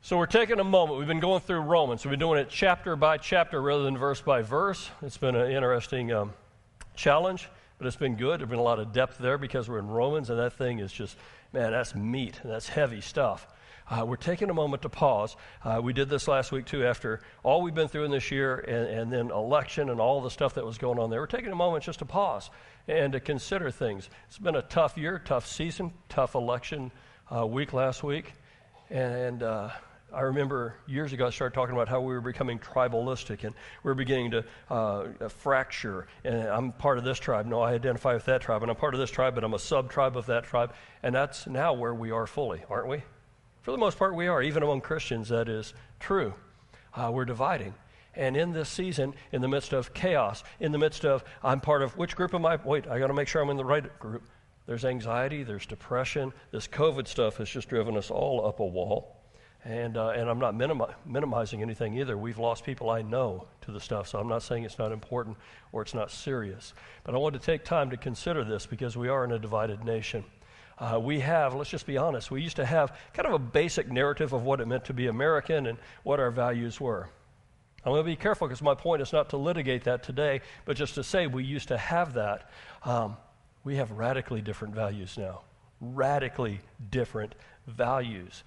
So we're taking a moment. We've been going through Romans. We've been doing it chapter by chapter rather than verse by verse. It's been an interesting challenge, but it's been good. There's been a lot of depth there because we're in Romans, and that thing is just, man, that's meat, and that's heavy stuff. We're taking a moment to pause. We did this last week, too, after all we've been through in this year and then election and all the stuff that was going on there. We're taking a moment just to pause and to consider things. It's been a tough year, tough season, tough election week last week. And I remember years ago I started talking about how we were becoming tribalistic and we were beginning to fracture. And I'm part of this tribe. No, I identify with that tribe. And I'm part of this tribe, but I'm a sub-tribe of that tribe. And that's now where we are fully, aren't we? For the most part, we are. Even among Christians, that is true. We're dividing. And in this season, in the midst of chaos, in the midst of, I'm part of, which group am I? Wait, I got to make sure I'm in the right group. There's anxiety, there's depression. This COVID stuff has just driven us all up a wall. And I'm not minimizing anything either. We've lost people I know to the stuff, so I'm not saying it's not important or it's not serious. But I want to take time to consider this because we are in a divided nation. We have, let's just be honest, we used to have kind of a basic narrative of what it meant to be American and what our values were. I'm going to be careful because my point is not to litigate that today, but just to say we used to have that. We have radically different values now. Radically different values.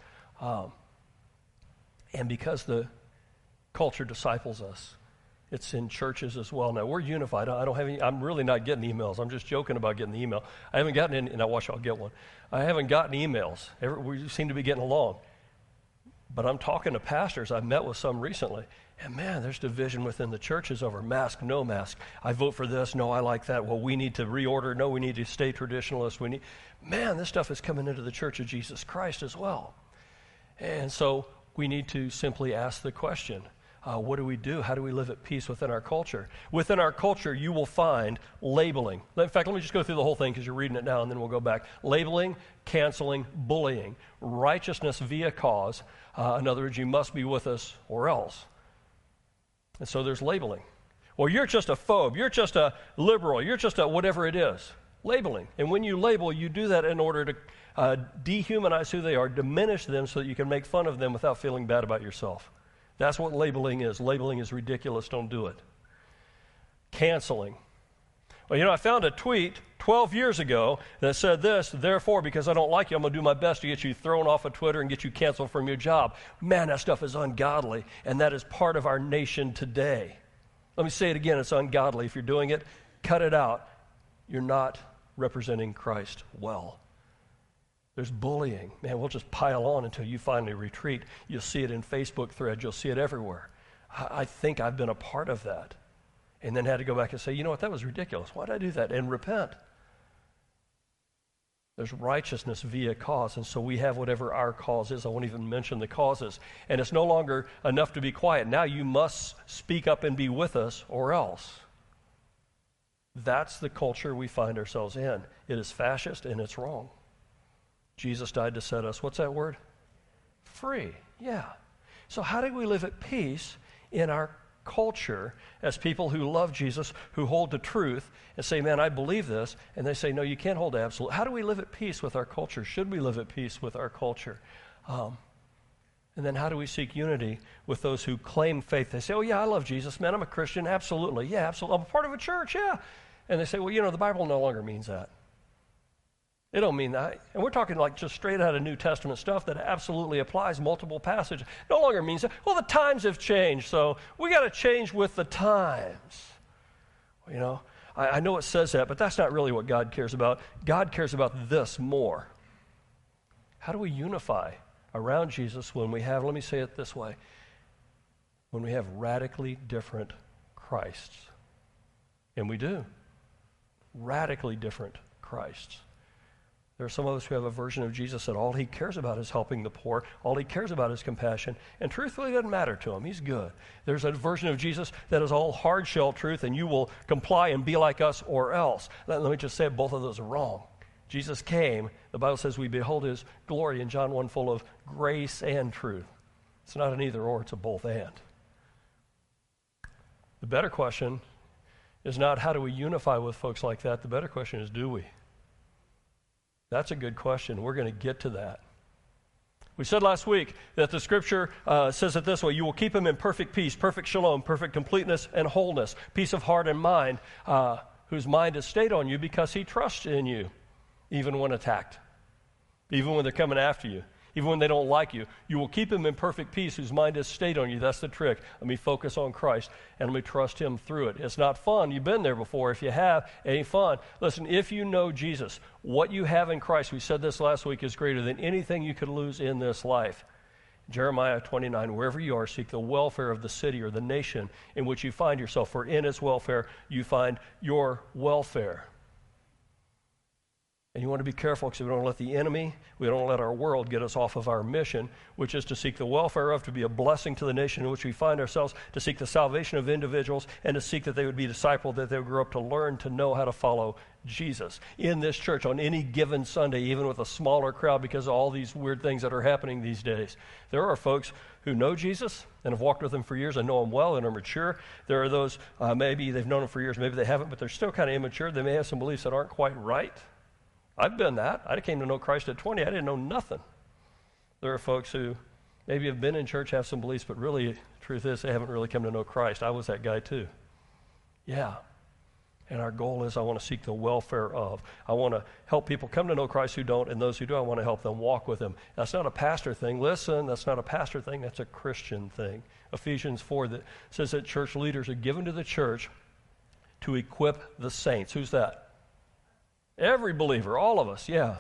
And because the culture disciples us, it's in churches as well. Now, we're unified. I don't have any, I'm really not getting emails. I'm just joking about getting the email. I haven't gotten any, and I watch I'll get one. I haven't gotten emails. We seem to be getting along. But I'm talking to pastors. I've met with some recently. And man, there's division within the churches over mask, no mask. I vote for this. No, I like that. Well, we need to reorder. No, we need to stay traditionalist. Man, this stuff is coming into the Church of Jesus Christ as well. And so we need to simply ask the question, what do we do? How do we live at peace within our culture? Within our culture, you will find labeling. In fact, let me just go through the whole thing because you're reading it now, and then we'll go back. Labeling, canceling, bullying, righteousness via cause. In other words, you must be with us or else. And so there's labeling. Well, you're just a phobe. You're just a liberal. You're just a whatever it is. Labeling. And when you label, you do that in order to dehumanize who they are, diminish them so that you can make fun of them without feeling bad about yourself. That's what labeling is. Labeling is ridiculous. Don't do it. Canceling. Well, I found a tweet 12 years ago that said this, therefore, because I don't like you, I'm going to do my best to get you thrown off of Twitter and get you canceled from your job. Man, that stuff is ungodly, and that is part of our nation today. Let me say it again. It's ungodly. If you're doing it, cut it out. You're not representing Christ well. There's bullying. Man, we'll just pile on until you finally retreat. You'll see it in Facebook threads. You'll see it everywhere. I think I've been a part of that. And then had to go back and say, you know what, that was ridiculous. Why did I do that? And repent. There's righteousness via cause. And so we have whatever our cause is. I won't even mention the causes. And it's no longer enough to be quiet. Now you must speak up and be with us or else. That's the culture we find ourselves in. It is fascist and it's wrong. Jesus died to set us, what's that word? Free. Yeah. So how do we live at peace in our culture as people who love Jesus, who hold the truth and say, man, I believe this, and they say, no, you can't hold absolute. How do we live at peace with our culture? Should we live at peace with our culture? And then how do we seek unity with those who claim faith? They say, oh, yeah, I love Jesus. Man, I'm a Christian. Absolutely. Yeah, absolutely. I'm a part of a church. Yeah. And they say, well, the Bible no longer means that. It don't mean that. And we're talking like just straight out of New Testament stuff that absolutely applies, multiple passages. No longer means that. Well, the times have changed, so we got to change with the times. I know it says that, but that's not really what God cares about. God cares about this more. How do we unify around Jesus when we have, let me say it this way, when we have radically different Christs? And we do. Radically different Christs. There are some of us who have a version of Jesus that all he cares about is helping the poor. All he cares about is compassion. And truthfully, it doesn't matter to him. He's good. There's a version of Jesus that is all hard shell truth, and you will comply and be like us or else. Let me just say both of those are wrong. Jesus came. The Bible says we behold his glory in John 1 full of grace and truth. It's not an either or, it's a both and. The better question is not how do we unify with folks like that. The better question is do we? That's a good question. We're going to get to that. We said last week that the Scripture says it this way: you will keep him in perfect peace, perfect shalom, perfect completeness and wholeness, peace of heart and mind, whose mind is stayed on you because he trusts in you, even when attacked, even when they're coming after you, even when they don't like you. You will keep him in perfect peace whose mind is stayed on you. That's the trick. Let me focus on Christ and let me trust him through it. It's not fun. You've been there before. If you have, it ain't fun. Listen, if you know Jesus, what you have in Christ, we said this last week, is greater than anything you could lose in this life. Jeremiah 29, wherever you are, seek the welfare of the city or the nation in which you find yourself, for in its welfare you find your welfare. And you want to be careful because we don't let the enemy, we don't let our world get us off of our mission, which is to seek the welfare of, to be a blessing to the nation in which we find ourselves, to seek the salvation of individuals, and to seek that they would be discipled, that they would grow up to learn to know how to follow Jesus. In this church, on any given Sunday, even with a smaller crowd because of all these weird things that are happening these days, there are folks who know Jesus and have walked with him for years and know him well and are mature. There are those, maybe they've known him for years, maybe they haven't, but they're still kind of immature. They may have some beliefs that aren't quite right. I've been that. I came to know Christ at 20. I didn't know nothing. There are folks who maybe have been in church, have some beliefs, but really, truth is, they haven't really come to know Christ. I was that guy too. Yeah. And our goal is I want to seek the welfare of. I want to help people come to know Christ who don't, and those who do, I want to help them walk with him. That's not a pastor thing. Listen, that's not a pastor thing. That's a Christian thing. Ephesians 4 that says that church leaders are given to the church to equip the saints. Who's that? Every believer, all of us, yeah.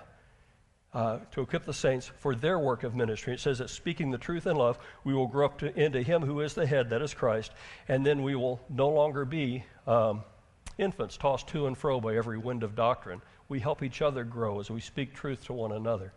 To equip the saints for their work of ministry. It says that speaking the truth in love, we will grow up into him who is the head, that is Christ, and then we will no longer be infants tossed to and fro by every wind of doctrine. We help each other grow as we speak truth to one another.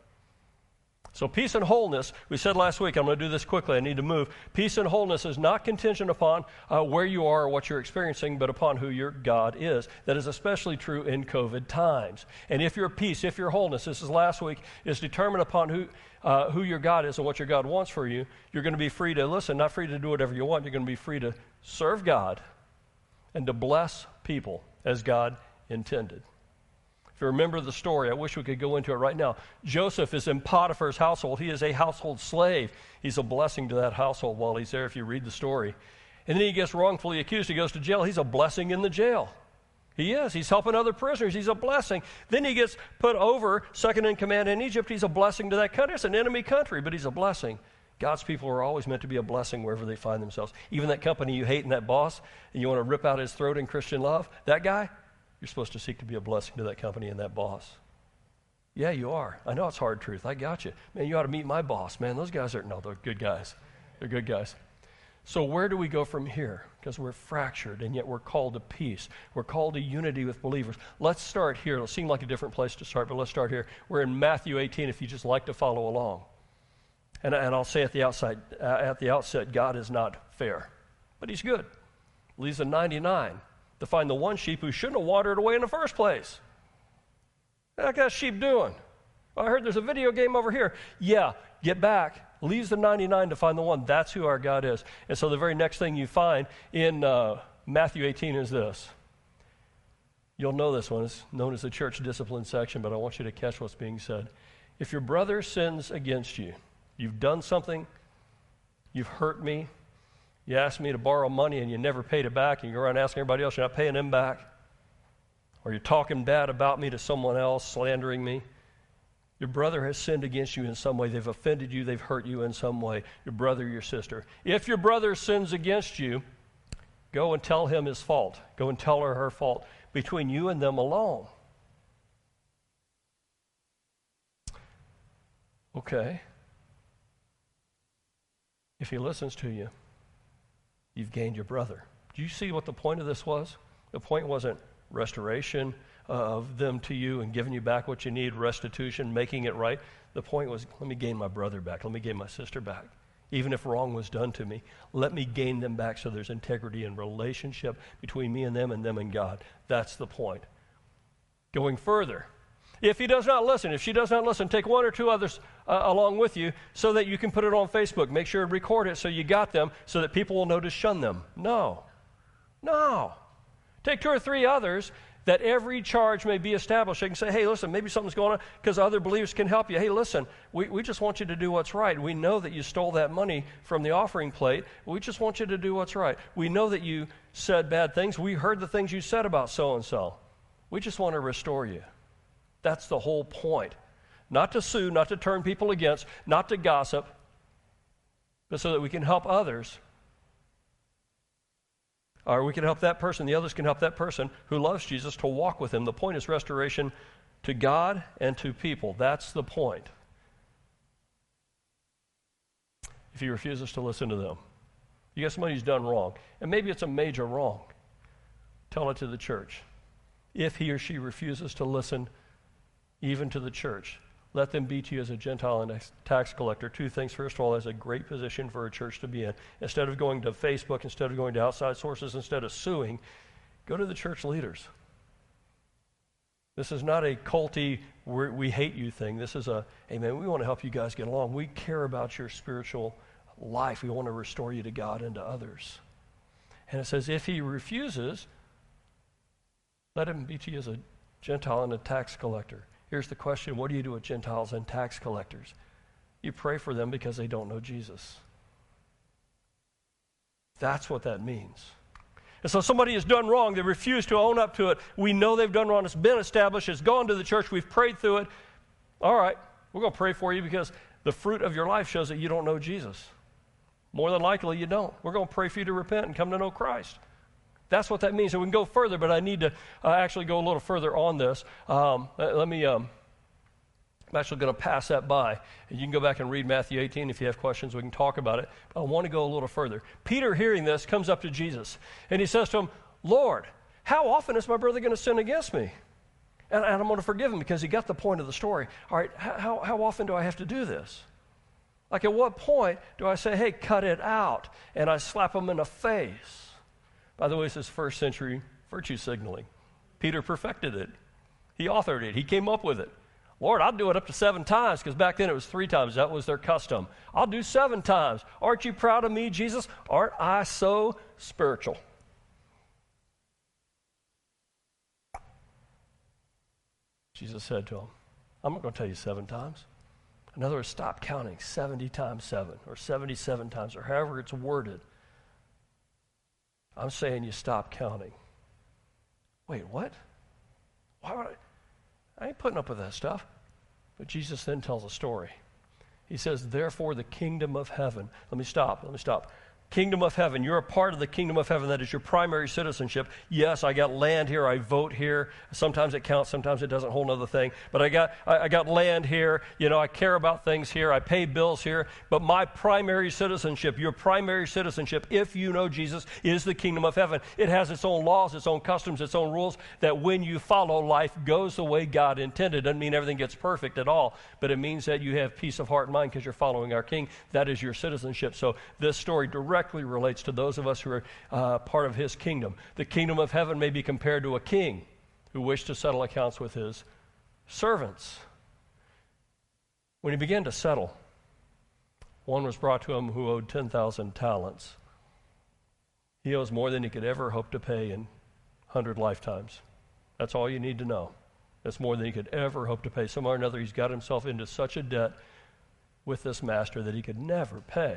So peace and wholeness, we said last week, I'm going to do this quickly, I need to move. Peace and wholeness is not contingent upon where you are or what you're experiencing, but upon who your God is. That is especially true in COVID times. And if your peace, if your wholeness, this is last week, is determined upon who your God is and what your God wants for you, you're going to be free to listen, not free to do whatever you want. You're going to be free to serve God and to bless people as God intended. If you remember the story, I wish we could go into it right now. Joseph is in Potiphar's household. He is a household slave. He's a blessing to that household while he's there, if you read the story. And then he gets wrongfully accused. He goes to jail. He's a blessing in the jail. He is. He's helping other prisoners. He's a blessing. Then he gets put over, second in command in Egypt. He's a blessing to that country. It's an enemy country, but he's a blessing. God's people are always meant to be a blessing wherever they find themselves. Even that company you hate and that boss, and you want to rip out his throat in Christian love, that guy, you're supposed to seek to be a blessing to that company and that boss. Yeah, you are. I know it's hard truth. I got you. Man, you ought to meet my boss. Man, those guys they're good guys. They're good guys. So where do we go from here? Because we're fractured, and yet we're called to peace. We're called to unity with believers. Let's start here. It'll seem like a different place to start, but let's start here. We're in Matthew 18 if you just like to follow along. And I'll say at the outset, God is not fair, but he's good. Leaves the 99 to find the one sheep who shouldn't have wandered away in the first place. What that sheep doing? I heard there's a video game over here. Yeah, get back. Leaves the 99 to find the one. That's who our God is. And so the very next thing you find in Matthew 18 is this. You'll know this one. It's known as the church discipline section, but I want you to catch what's being said. If your brother sins against you, you've done something, you've hurt me, you asked me to borrow money and you never paid it back, and you go around asking everybody else, you're not paying them back. Or you're talking bad about me to someone else, slandering me. Your brother has sinned against you in some way. They've offended you. They've hurt you in some way. Your brother, your sister. If your brother sins against you, go and tell him his fault. Go and tell her fault between you and them alone. Okay. If he listens to you, you've gained your brother. Do you see what the point of this was? The point wasn't restoration of them to you and giving you back what you need, restitution, making it right. The point was, let me gain my brother back. Let me gain my sister back. Even if wrong was done to me, let me gain them back so there's integrity and relationship between me and them and God. That's the point. Going further, if he does not listen, if she does not listen, take one or two others along with you so that you can put it on Facebook. Make sure to record it so you got them so that people will know to shun them. No. Take two or three others that every charge may be established. They can say, hey, listen, maybe something's going on because other believers can help you. Hey, listen, we just want you to do what's right. We know that you stole that money from the offering plate. We just want you to do what's right. We know that you said bad things. We heard the things you said about so-and-so. We just want to restore you. That's the whole point. Not to sue, not to turn people against, not to gossip, but so that we can help others. Or we can help that person, the others can help that person who loves Jesus to walk with him. The point is restoration to God and to people. That's the point. If he refuses to listen to them, you got somebody who's done wrong, and maybe it's a major wrong, tell it to the church. If he or she refuses to listen even to the church, let them be to you as a Gentile and a tax collector. Two things. First of all, that's a great position for a church to be in. Instead of going to Facebook, instead of going to outside sources, instead of suing, go to the church leaders. This is not a culty, we hate you thing. This is a, hey man, we want to help you guys get along. We care about your spiritual life. We want to restore you to God and to others. And it says, if he refuses, let him be to you as a Gentile and a tax collector. Here's the question, what do you do with Gentiles and tax collectors? You pray for them because they don't know Jesus. That's what that means. And so somebody has done wrong, they refuse to own up to it. We know they've done wrong, it's been established, it's gone to the church, we've prayed through it. All right, we're going to pray for you because the fruit of your life shows that you don't know Jesus. More than likely you don't. We're going to pray for you to repent and come to know Christ. That's what that means. So we can go further, but I need to actually go a little further on this. I'm actually going to pass that by. You can go back and read Matthew 18 if you have questions. We can talk about it. But I want to go a little further. Peter, hearing this, comes up to Jesus, and he says to him, Lord, how often is my brother going to sin against me? And I'm going to forgive him because he got the point of the story. All right, how often do I have to do this? Like at what point do I say, hey, cut it out, and I slap him in the face? By the way, this is first century virtue signaling. Peter perfected it. He authored it. He came up with it. Lord, I'll do it up to 7 times, because back then it was 3 times. That was their custom. I'll do 7 times. Aren't you proud of me, Jesus? Aren't I so spiritual? Jesus said to him, I'm not going to tell you 7 times. In other words, stop counting 70 times 7 or 77 times or however it's worded. I'm saying you stop counting. Wait, what? Why would I ain't putting up with that stuff. But Jesus then tells a story. He says, therefore the kingdom of heaven. Let me stop. Kingdom of heaven. You're a part of the kingdom of heaven. That is your primary citizenship. Yes, I got land here. I vote here. Sometimes it counts. Sometimes it doesn't. Whole other thing. But I got land here. You know, I care about things here. I pay bills here. But my primary citizenship, your primary citizenship, if you know Jesus, is the kingdom of heaven. It has its own laws, its own customs, its own rules, that when you follow, life goes the way God intended. Doesn't mean everything gets perfect at all. But it means that you have peace of heart and mind because you're following our King. That is your citizenship. So this story directly relates to those of us who are part of his kingdom. The kingdom of heaven may be compared to a king who wished to settle accounts with his servants. When he began to settle, one was brought to him who owed 10,000 talents. He owes more than he could ever hope to pay in 100 lifetimes. That's all you need to know. That's more than he could ever hope to pay. Somehow or another, he's got himself into such a debt with this master that he could never pay.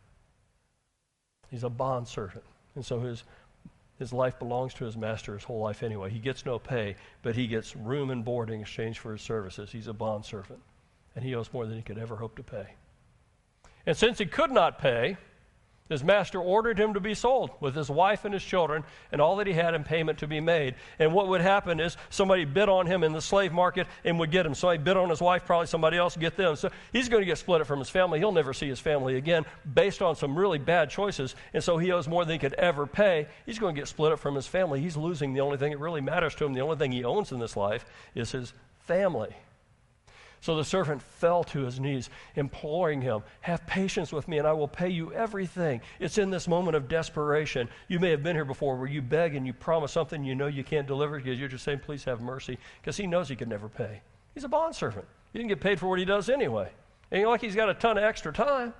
He's a bondservant, and so his life belongs to his master his whole life anyway. He gets no pay, but he gets room and board in exchange for his services. He's a bondservant, and he owes more than he could ever hope to pay. And since he could not pay, his master ordered him to be sold with his wife and his children and all that he had in payment to be made. And what would happen is somebody bid on him in the slave market and would get him. Somebody bid on his wife, probably somebody else would get them. So he's going to get split from his family. He'll never see his family again based on some really bad choices. And so he owes more than he could ever pay. He's going to get split up from his family. He's losing the only thing that really matters to him. The only thing he owns in this life is his family. So the servant fell to his knees, imploring him, have patience with me and I will pay you everything. It's in this moment of desperation. You may have been here before where you beg and you promise something you know you can't deliver because you're just saying, please have mercy, because he knows he can never pay. He's a bondservant. He didn't get paid for what he does anyway. And you know, like he's got a ton of extra time.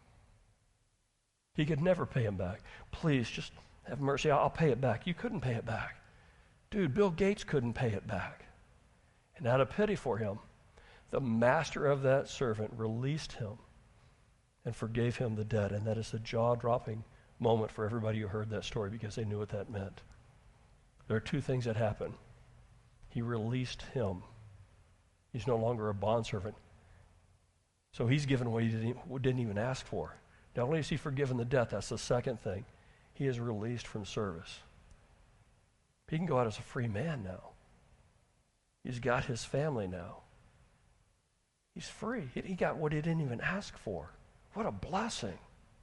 He could never pay him back. Please, just have mercy. I'll pay it back. You couldn't pay it back. Dude, Bill Gates couldn't pay it back. And out of pity for him, the master of that servant released him and forgave him the debt. And that is a jaw-dropping moment for everybody who heard that story because they knew what that meant. There are two things that happen. He released him. He's no longer a bondservant. So he's given what he didn't even ask for. Not only is he forgiven the debt, that's the second thing. He is released from service. He can go out as a free man now. He's got his family now. He's free. He got what he didn't even ask for. What a blessing.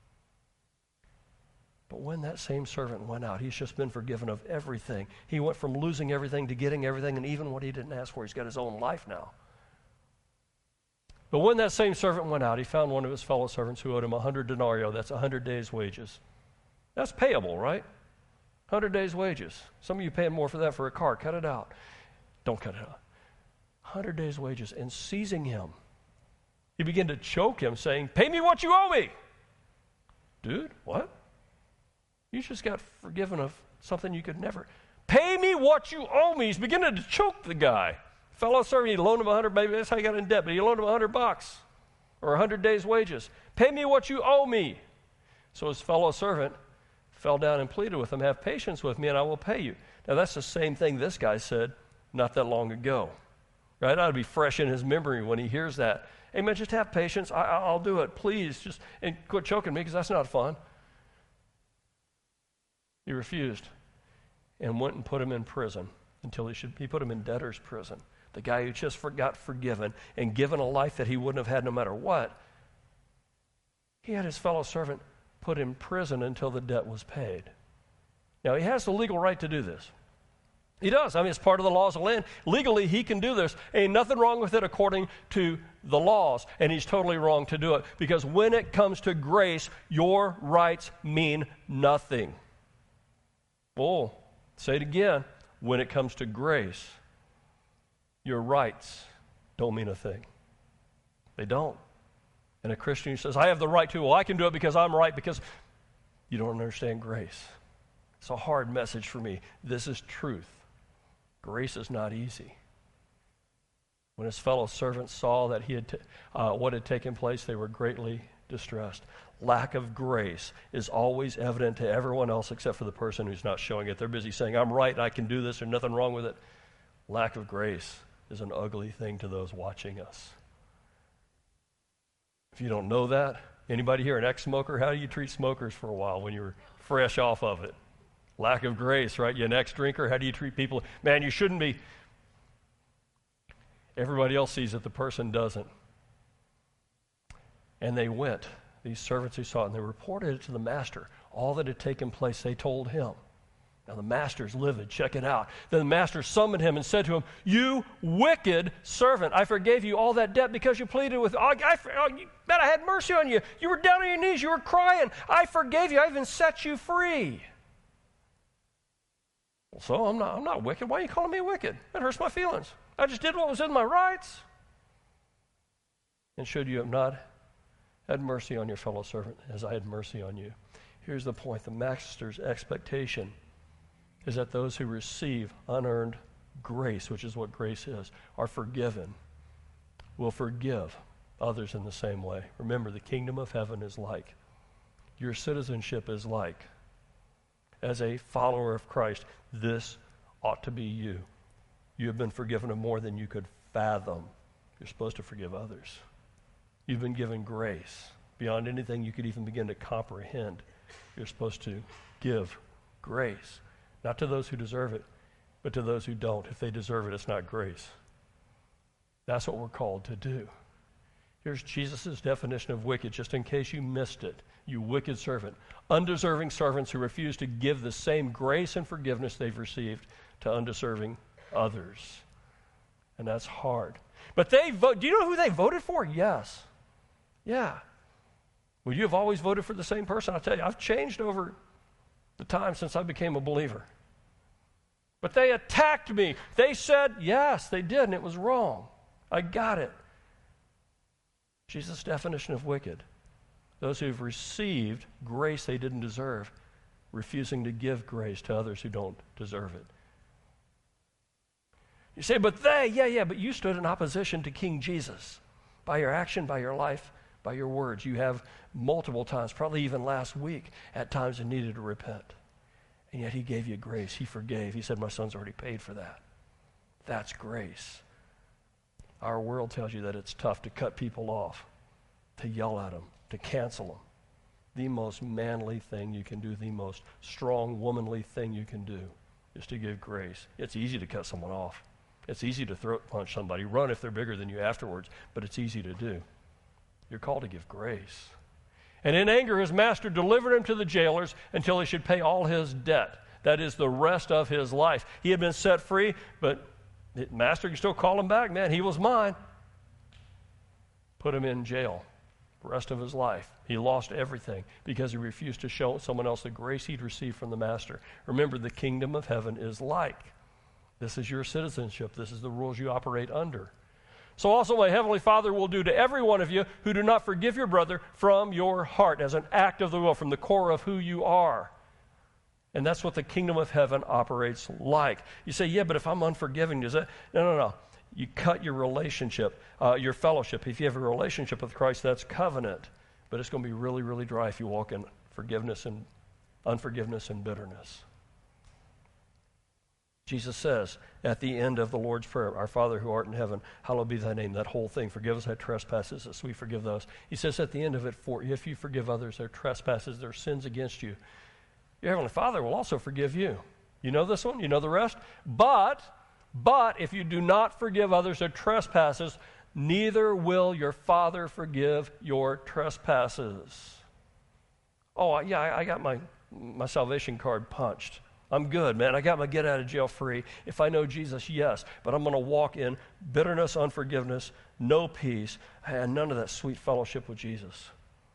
But when that same servant went out, he's just been forgiven of everything. He went from losing everything to getting everything, and even what he didn't ask for, he's got his own life now. But when that same servant went out, he found one of his fellow servants who owed him 100 denarii. That's 100 days' wages. That's payable, right? 100 days' wages. Some of you paying more for that for a car. Cut it out. Don't cut it out. 100 days' wages. And seizing him, he began to choke him, saying, "Pay me what you owe me." Dude, what? You just got forgiven of something you could never. Pay me what you owe me. He's beginning to choke the guy. Fellow servant, he loaned him 100, maybe that's how he got in debt, but he loaned him $100 or 100 days' wages. Pay me what you owe me. So his fellow servant fell down and pleaded with him, "Have patience with me and I will pay you." Now that's the same thing this guy said not that long ago. Right? That would be fresh in his memory when he hears that. "Hey man, just have patience. I'll do it. Please, just and quit choking me because that's not fun." He refused and went and put him in prison until he put him in debtor's prison. The guy who just got forgiven and given a life that he wouldn't have had no matter what, he had his fellow servant put in prison until the debt was paid. Now, he has the legal right to do this. He does. I mean, it's part of the laws of the land. Legally, he can do this. Ain't nothing wrong with it according to the laws, and he's totally wrong to do it because when it comes to grace, your rights mean nothing. Oh, say it again. When it comes to grace, your rights don't mean a thing. They don't. And a Christian who says, "I have the right to," well, I can do it because I'm right, because you don't understand grace. It's a hard message for me. This is truth. Grace is not easy. When his fellow servants saw that what had taken place, they were greatly distressed. Lack of grace is always evident to everyone else except for the person who's not showing it. They're busy saying, "I'm right, I can do this, there's nothing wrong with it." Lack of grace is an ugly thing to those watching us. If you don't know that, anybody here an ex-smoker? How do you treat smokers for a while when you're fresh off of it? Lack of grace, right? You an ex-drinker? How do you treat people? Man, you shouldn't be. Everybody else sees it, the person doesn't. And they went, these servants who saw it, and they reported it to the master. All that had taken place, they told him. Now the master's livid. Check it out. Then the master summoned him and said to him, "You wicked servant, I forgave you all that debt because you pleaded with, man, I had mercy on you. You were down on your knees. You were crying. I forgave you. I even set you free." Well, so I'm not wicked. Why are you calling me wicked? That hurts my feelings. I just did what was in my rights. "And should you have not had mercy on your fellow servant as I had mercy on you?" Here's the point. The master's expectation is that those who receive unearned grace, which is what grace is, are forgiven, will forgive others in the same way. Remember, the kingdom of heaven is like, your citizenship is like, as a follower of Christ, this ought to be you. You have been forgiven of more than you could fathom. You're supposed to forgive others. You've been given grace beyond anything you could even begin to comprehend. You're supposed to give grace, not to those who deserve it, but to those who don't. If they deserve it, it's not grace. That's what we're called to do. Here's Jesus' definition of wicked, just in case you missed it. You wicked servant. Undeserving servants who refuse to give the same grace and forgiveness they've received to undeserving others. And that's hard. But do you know who they voted for? Yes. Yeah. Well, you have always voted for the same person. I'll tell you, I've changed over the time since I became a believer. But they attacked me. They said, yes, they did, and it was wrong. I got it. Jesus' definition of wicked. Those who've received grace they didn't deserve, refusing to give grace to others who don't deserve it. You say, but but you stood in opposition to King Jesus by your action, by your life, by your words. You have multiple times, probably even last week, at times you needed to repent. And yet he gave you grace. He forgave. He said, my son's already paid for that. That's grace. Our world tells you that it's tough to cut people off, to yell at them, to cancel them. The most manly thing you can do, the most strong, womanly thing you can do is to give grace. It's easy to cut someone off. It's easy to throat punch somebody, run if they're bigger than you afterwards, but it's easy to do. You're called to give grace. And in anger, his master delivered him to the jailers until he should pay all his debt. That is the rest of his life. He had been set free, but the master can still call him back. Man, he was mine. Put him in jail the rest of his life. He lost everything because he refused to show someone else the grace he'd received from the master. Remember, the kingdom of heaven is like. This is your citizenship. This is the rules you operate under. So also my heavenly Father will do to every one of you who do not forgive your brother from your heart, as an act of the will, from the core of who you are. And that's what the kingdom of heaven operates like. You say, yeah, but if I'm unforgiving, does that? No. You cut your relationship, your fellowship. If you have a relationship with Christ, that's covenant. But it's going to be really, really dry if you walk in forgiveness and unforgiveness and bitterness. Jesus says at the end of the Lord's Prayer, our Father who art in heaven, hallowed be thy name. That whole thing, forgive us our trespasses as we forgive those. He says at the end of it, for if you forgive others their trespasses, their sins against you, your heavenly Father will also forgive you. You know this one? You know the rest? But if you do not forgive others their trespasses, neither will your Father forgive your trespasses. Oh, yeah, I got my salvation card punched. I'm good, man. I got my get out of jail free. If I know Jesus, yes. But I'm going to walk in bitterness, unforgiveness, no peace, and none of that sweet fellowship with Jesus.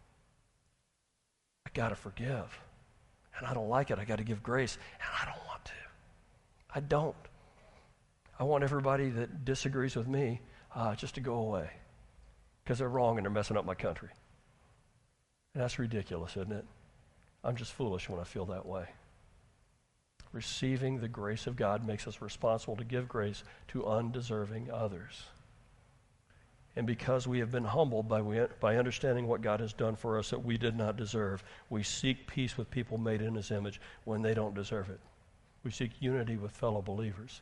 I got to forgive. And I don't like it. I got to give grace. And I don't want to. I don't. I want everybody that disagrees with me just to go away. Because they're wrong and they're messing up my country. And that's ridiculous, isn't it? I'm just foolish when I feel that way. Receiving the grace of God makes us responsible to give grace to undeserving others. And because we have been humbled by understanding what God has done for us that we did not deserve, we seek peace with people made in his image when they don't deserve it. We seek unity with fellow believers.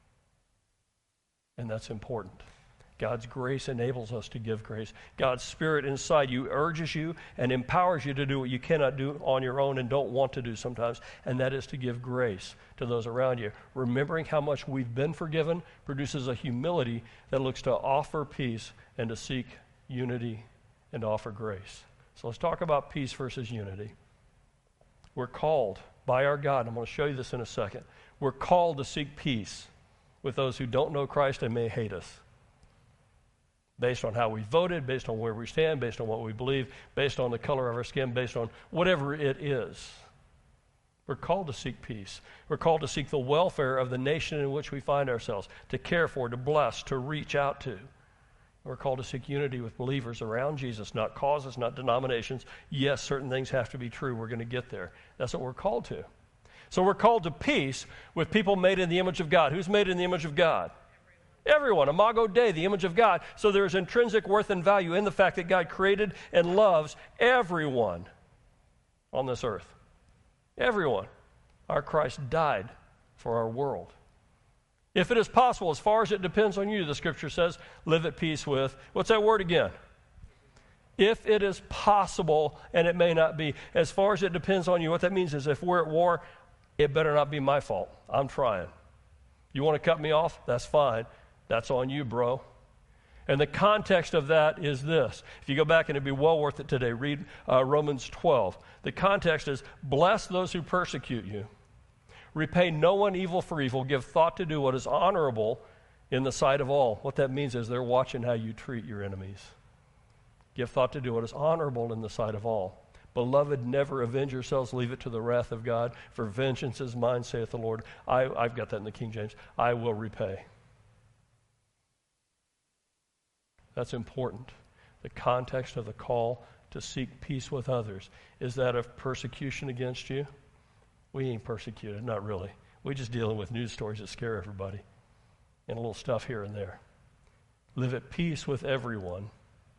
And that's important. God's grace enables us to give grace. God's Spirit inside you urges you and empowers you to do what you cannot do on your own and don't want to do sometimes, and that is to give grace to those around you. Remembering how much we've been forgiven produces a humility that looks to offer peace and to seek unity and offer grace. So let's talk about peace versus unity. We're called by our God, and I'm going to show you this in a second. We're called to seek peace with those who don't know Christ and may hate us. Based on how we voted, based on where we stand, based on what we believe, based on the color of our skin, based on whatever it is. We're called to seek peace. We're called to seek the welfare of the nation in which we find ourselves, to care for, to bless, to reach out to. We're called to seek unity with believers around Jesus, not causes, not denominations. Yes, certain things have to be true. We're going to get there. That's what we're called to. So we're called to peace with people made in the image of God. Who's made in the image of God? Everyone, Imago Dei, the image of God. So there is intrinsic worth and value in the fact that God created and loves everyone on this earth. Everyone. Our Christ died for our world. If it is possible, as far as it depends on you, the Scripture says, live at peace with, what's that word again? If it is possible, and it may not be. As far as it depends on you, what that means is if we're at war, it better not be my fault. I'm trying. You want to cut me off? That's fine. That's on you, bro. And the context of that is this. If you go back, and it'd be well worth it today, read Romans 12. The context is, bless those who persecute you. Repay no one evil for evil. Give thought to do what is honorable in the sight of all. What that means is they're watching how you treat your enemies. Give thought to do what is honorable in the sight of all. Beloved, never avenge yourselves. Leave it to the wrath of God. For vengeance is mine, saith the Lord. I've got that in the King James. I will repay. That's important. The context of the call to seek peace with others. Is that of persecution against you? We ain't persecuted, not really. We're just dealing with news stories that scare everybody. and a little stuff here and there. Live at peace with everyone.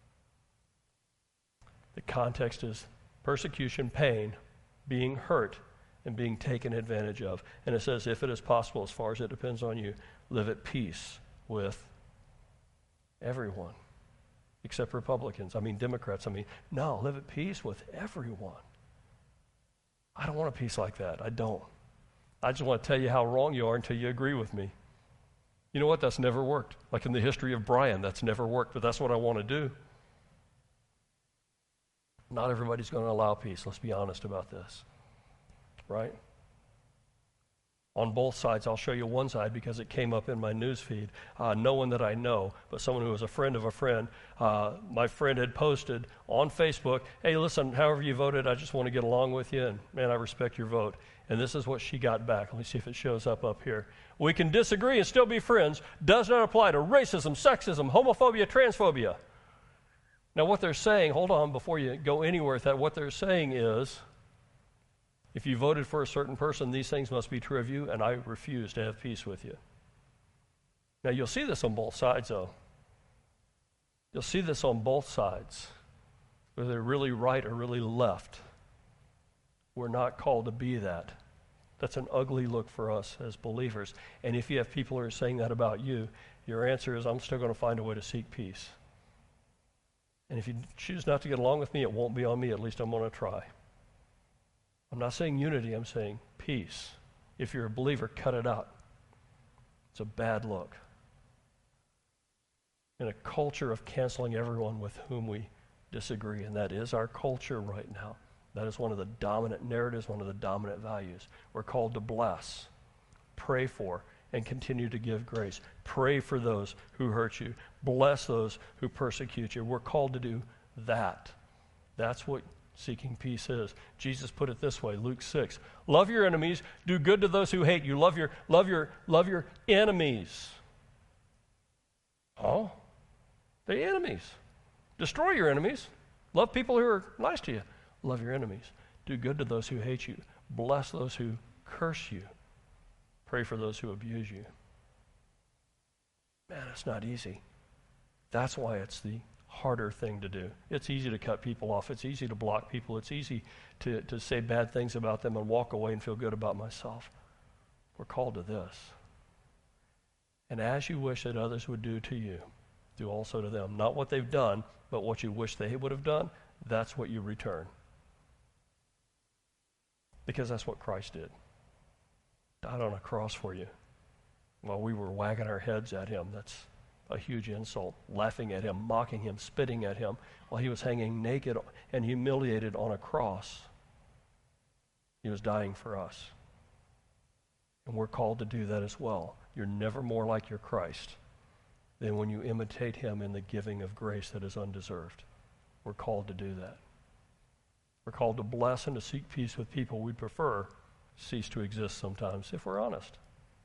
The context is persecution, pain, being hurt, and being taken advantage of. And it says, if it is possible, as far as it depends on you, live at peace with everyone. Except Republicans. Democrats. No, live at peace with everyone. I don't want a peace like that. I don't. I just want to tell you how wrong you are until you agree with me. You know what? That's never worked. Like in the history of Brian, that's never worked, but that's what I want to do. Not everybody's going to allow peace. Let's be honest about this. Right? On both sides, I'll show you one side because it came up in my news feed. No one that I know, but someone who was a friend of a friend. My friend had posted on Facebook, hey, listen, however you voted, I just want to get along with you, and man, I respect your vote. And this is what she got back. Let me see if it shows up here. We can disagree and still be friends. Does not apply to racism, sexism, homophobia, transphobia. Now what they're saying, hold on before you go anywhere with that, what they're saying is, if you voted for a certain person, these things must be true of you, and I refuse to have peace with you. Now, you'll see this on both sides, though. You'll see this on both sides, whether they're really right or really left. We're not called to be that. That's an ugly look for us as believers. And if you have people who are saying that about you, your answer is, I'm still going to find a way to seek peace. And if you choose not to get along with me, it won't be on me. At least I'm going to try. I'm not saying unity, I'm saying peace. If you're a believer, cut it out. It's a bad look. In a culture of canceling everyone with whom we disagree, and that is our culture right now. That is one of the dominant narratives, one of the dominant values. We're called to bless, pray for, and continue to give grace. Pray for those who hurt you. Bless those who persecute you. We're called to do that. That's what seeking peace is. Jesus put it this way, Luke 6. Love your enemies, do good to those who hate you. Love your enemies. Oh, the enemies. Destroy your enemies. Love people who are nice to you. Love your enemies. Do good to those who hate you. Bless those who curse you. Pray for those who abuse you. Man, it's not easy. That's why it's the harder thing to do. It's easy to cut people off. It's easy to block people. It's easy to say bad things about them and walk away and feel good about myself. We're called to this. And as you wish that others would do to you, do also to them. Not what they've done, but what you wish they would have done, that's what you return. Because that's what Christ did. Died on a cross for you while we were wagging our heads at him. That's a huge insult. Laughing at him, mocking him, spitting at him while he was hanging naked and humiliated on a cross. He was dying for us. And we're called to do that as well. You're never more like your Christ than when you imitate him in the giving of grace that is undeserved. We're called to do that. We're called to bless and to seek peace with people we'd prefer cease to exist sometimes, if we're honest.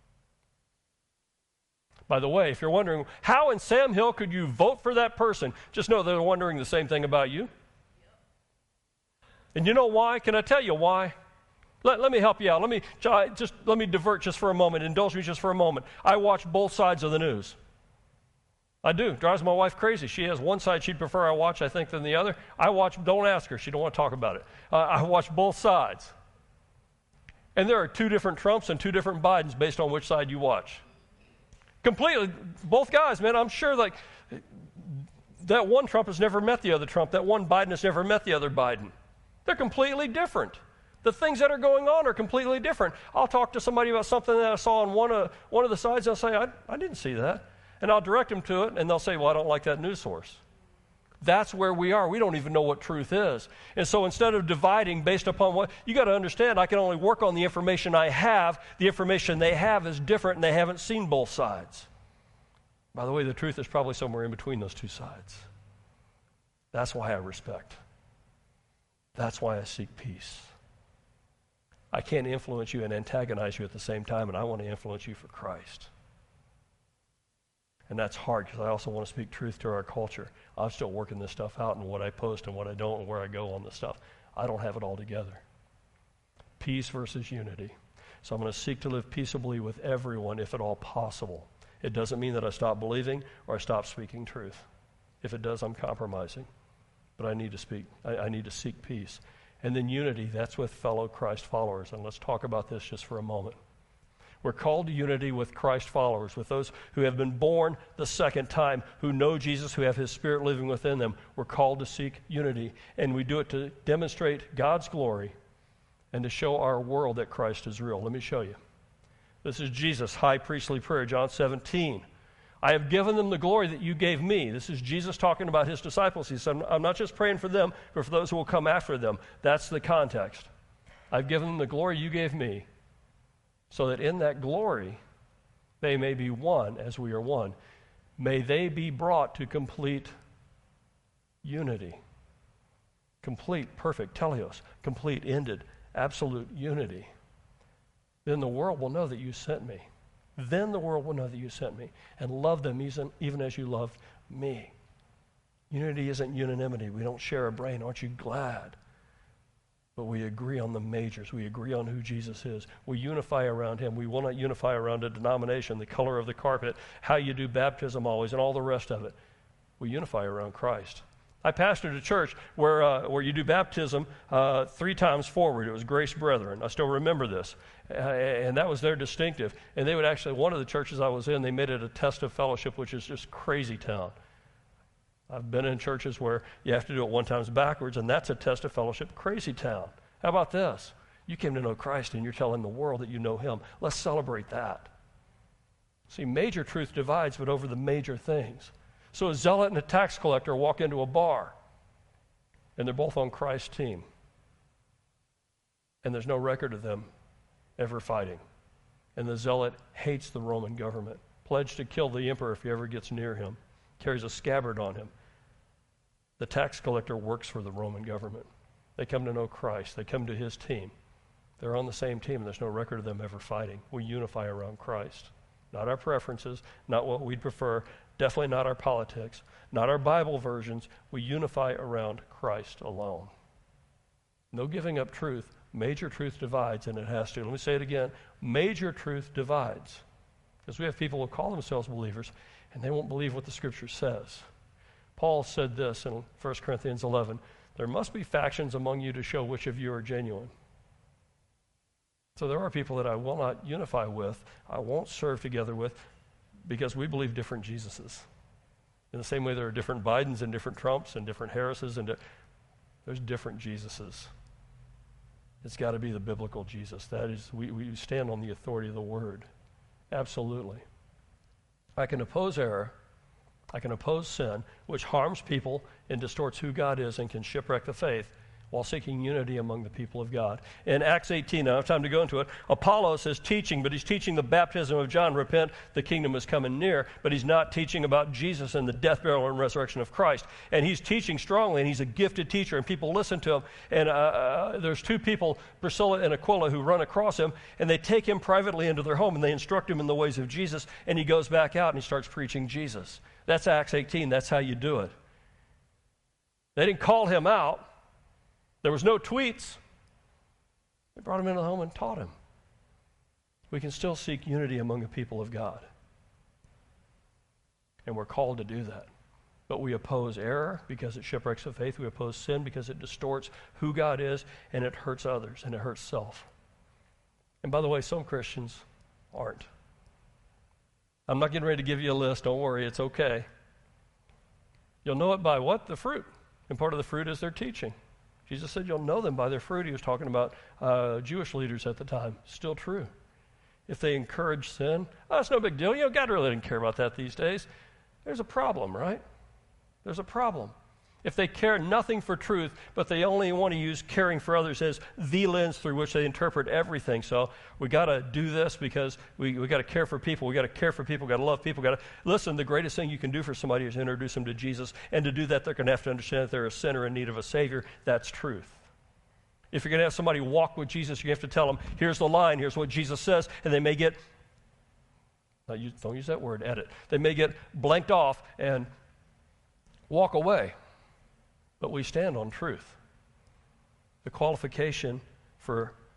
By the way, if you're wondering, how in Sam Hill could you vote for that person? Just know they're wondering the same thing about you. And you know why? Can I tell you why? Let me help you out. Let me divert just for a moment. Indulge me just for a moment. I watch both sides of the news. I do. Drives my wife crazy. She has one side she'd prefer I watch, I think, than the other. I watch, don't ask her. She don't want to talk about it. I watch both sides. And there are two different Trumps and two different Bidens based on which side you watch. Completely. Both guys, man, I'm sure like that one Trump has never met the other Trump. That one Biden has never met the other Biden. They're completely different. The things that are going on are completely different. I'll talk to somebody about something that I saw on one of the sides, and I'll say, I didn't see that. And I'll direct them to it, and they'll say, well, I don't like that news source. That's where we are. We don't even know what truth is. And so instead of dividing based upon what, you got to understand, I can only work on the information I have. The information they have is different, and they haven't seen both sides. By the way, the truth is probably somewhere in between those two sides. That's why I respect. That's why I seek peace. I can't influence you and antagonize you at the same time, and I want to influence you for Christ. And that's hard because I also want to speak truth to our culture. I'm still working this stuff out and what I post and what I don't and where I go on this stuff. I don't have it all together. Peace versus unity. So I'm going to seek to live peaceably with everyone if at all possible. It doesn't mean that I stop believing or I stop speaking truth. If it does, I'm compromising. But I need to speak. I need to seek peace. And then unity, that's with fellow Christ followers. And let's talk about this just for a moment. We're called to unity with Christ followers, with those who have been born the second time, who know Jesus, who have his Spirit living within them. We're called to seek unity. And we do it to demonstrate God's glory and to show our world that Christ is real. Let me show you. This is Jesus' high priestly prayer, John 17. I have given them the glory that you gave me. This is Jesus talking about his disciples. He said, I'm not just praying for them, but for those who will come after them. That's the context. I've given them the glory you gave me, so that in that glory they may be one as we are one. May they be brought to complete unity. Complete, perfect, teleos, complete, ended, absolute unity. Then the world will know that you sent me. Then the world will know that you sent me and love them even as you loved me. Unity isn't unanimity. We don't share a brain. Aren't you glad? But we agree on the majors. We agree on who Jesus is. We unify around him. We will not unify around a denomination, the color of the carpet, how you do baptism always, and all the rest of it. We unify around Christ. I pastored a church where you do baptism 3 times forward. It was Grace Brethren. I still remember this. And that was their distinctive. And they would actually, one of the churches I was in, they made it a test of fellowship, which is just crazy town. I've been in churches where you have to do it 1 time backwards, and that's a test of fellowship, crazy town. How about this? You came to know Christ, and you're telling the world that you know him. Let's celebrate that. See, major truth divides, but over the major things. So a zealot and a tax collector walk into a bar, and they're both on Christ's team. And there's no record of them ever fighting. And the zealot hates the Roman government, pledged to kill the emperor if he ever gets near him, carries a scabbard on him. The tax collector works for the Roman government. They come to know Christ. They come to his team. They're on the same team, and there's no record of them ever fighting. We unify around Christ. Not our preferences, not what we'd prefer, definitely not our politics, not our Bible versions. We unify around Christ alone. No giving up truth. Major truth divides, and it has to. Let me say it again. Major truth divides. Because we have people who call themselves believers, and they won't believe what the Scripture says. Paul said this in 1 Corinthians 11, there must be factions among you to show which of you are genuine. So there are people that I will not unify with, I won't serve together with, because we believe different Jesuses. In the same way there are different Bidens and different Trumps and different Harrises, and there's different Jesuses. It's got to be the biblical Jesus. That is, we stand on the authority of the Word. Absolutely. I can oppose error. I can oppose sin, which harms people and distorts who God is and can shipwreck the faith, while seeking unity among the people of God. In Acts 18, I don't have time to go into it, Apollos is teaching, but he's teaching the baptism of John, repent, the kingdom is coming near, but he's not teaching about Jesus and the death, burial, and resurrection of Christ. And he's teaching strongly, and he's a gifted teacher, and people listen to him. And there's 2 people, Priscilla and Aquila, who run across him, and they take him privately into their home, and they instruct him in the ways of Jesus, and he goes back out and he starts preaching Jesus. That's Acts 18. That's how you do it. They didn't call him out. There was no tweets. They brought him into the home and taught him. We can still seek unity among the people of God. And we're called to do that. But we oppose error because it shipwrecks the faith. We oppose sin because it distorts who God is, and it hurts others, and it hurts self. And by the way, some Christians aren't. I'm not getting ready to give you a list. Don't worry, it's okay. You'll know it by what? The fruit. And part of the fruit is their teaching. Jesus said you'll know them by their fruit. He was talking about Jewish leaders at the time. Still true. If they encourage sin, it's no big deal. God really didn't care about that these days. There's a problem, right? There's a problem. If they care nothing for truth, but they only want to use caring for others as the lens through which they interpret everything. So we got to do this because we got to care for people. We got to care for people. We got to love people. Listen, the greatest thing you can do for somebody is introduce them to Jesus. And to do that, they're going to have to understand that they're a sinner in need of a Savior. That's truth. If you're going to have somebody walk with Jesus, you have to tell them, here's the line, here's what Jesus says, and they may get, don't use that word, edit. They may get blanked off and walk away. But we stand on truth. The qualification for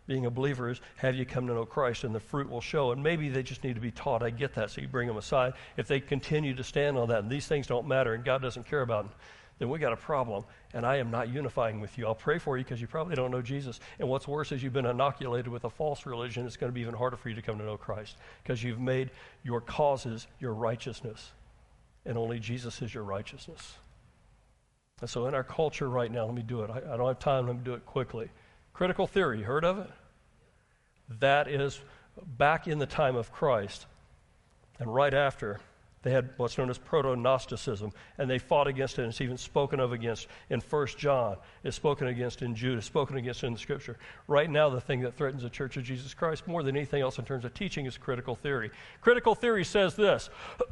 being a believer is have you come to know Christ, and the fruit will show. And maybe they just need to be taught. I get that, so you bring them aside. If they continue to stand on that and these things don't matter and God doesn't care about them, then we got a problem, and I am not unifying with you. I'll pray for you because you probably don't know Jesus. And what's worse is you've been inoculated with a false religion. It's going to be even harder for you to come to know Christ because you've made your causes your righteousness, and only Jesus is your righteousness. And so in our culture right now, let me do it. I don't have time. Let me do it quickly. Critical theory, heard of it? That is back in the time of Christ and right after. They had what's known as proto-Gnosticism, and they fought against it, and it's even spoken of against in 1 John. It's spoken against in Jude. It's spoken against in the Scripture. Right now, the thing that threatens the Church of Jesus Christ more than anything else in terms of teaching is critical theory. Critical theory says this.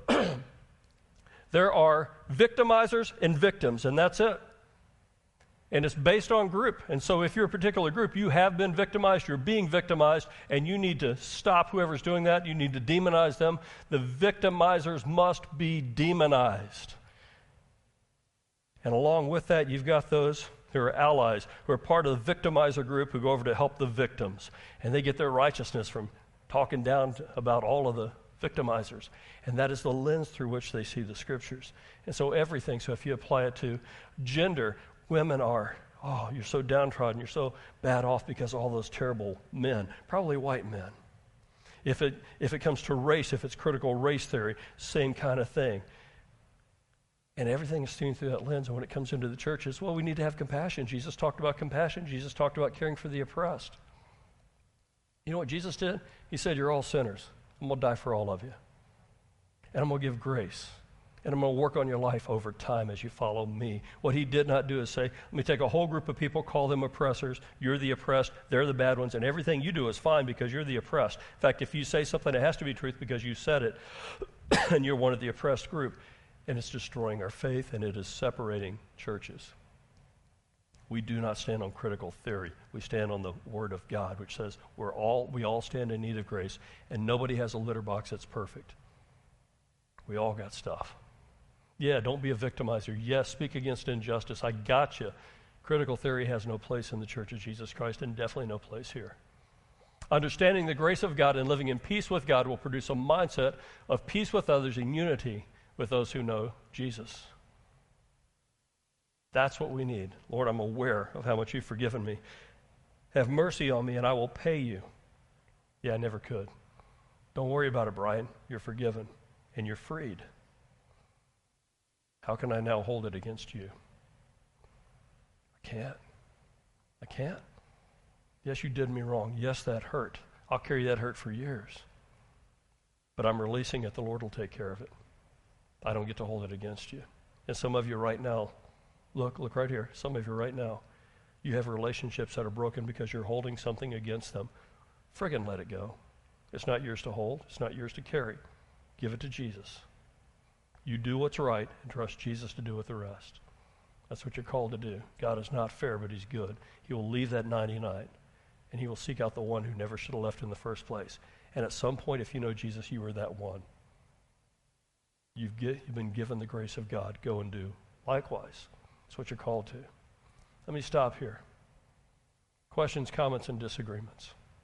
There are victimizers and victims, and that's it. And it's based on group. And so if you're a particular group, you have been victimized, you're being victimized, and you need to stop whoever's doing that. You need to demonize them. The victimizers must be demonized. And along with that, you've got those who are allies, who are part of the victimizer group, who go over to help the victims. And they get their righteousness from talking down about all of the victimizers. And that is the lens through which they see the Scriptures. And so everything, so if you apply it to gender, women are, oh, you're so downtrodden, you're so bad off because of all those terrible men, probably white men. If it comes to race, if it's critical race theory, same kind of thing. And everything is seen through that lens. And when it comes into the churches, well, we need to have compassion. Jesus talked about compassion. Jesus talked about caring for the oppressed. You know what Jesus did? He said, you're all sinners. I'm going to die for all of you. And I'm going to give grace. And I'm going to work on your life over time as you follow me. What he did not do is say, let me take a whole group of people, call them oppressors. You're the oppressed. They're the bad ones. And everything you do is fine because you're the oppressed. In fact, if you say something, it has to be truth because you said it. And you're one of the oppressed group. And it's destroying our faith, and it is separating churches. We do not stand on critical theory. We stand on the Word of God, which says we all stand in need of grace, and nobody has a litter box that's perfect. We all got stuff. Yeah, don't be a victimizer. Yes, speak against injustice. I got you. Critical theory has no place in the Church of Jesus Christ, and definitely no place here. Understanding the grace of God and living in peace with God will produce a mindset of peace with others and unity with those who know Jesus. That's what we need. Lord, I'm aware of how much you've forgiven me. Have mercy on me, and I will pay you. Yeah, I never could. Don't worry about it, Brian. You're forgiven, and you're freed. How can I now hold it against you? I can't. Yes, you did me wrong. Yes, that hurt. I'll carry that hurt for years. But I'm releasing it. The Lord will take care of it. I don't get to hold it against you. And some of you right now, look right here. Some of you right now, you have relationships that are broken because you're holding something against them. Friggin' let it go. It's not yours to hold. It's not yours to carry. Give it to Jesus. You do what's right and trust Jesus to do with the rest. That's what you're called to do. God is not fair, but he's good. He will leave that 99, and he will seek out the one who never should have left in the first place. And at some point, if you know Jesus, you are that one. You've been given the grace of God. Go and do likewise. That's what you're called to. Let me stop here. Questions, comments, and disagreements.